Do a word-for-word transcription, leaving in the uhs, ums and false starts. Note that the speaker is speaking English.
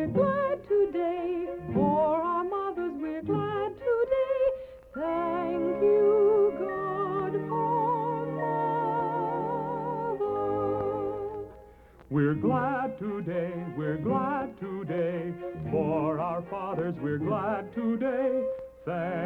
we're glad today. For our mothers, we're glad today. Thank you, God, for mother. We're glad today, we're glad today. For our fathers, we're glad today. Thank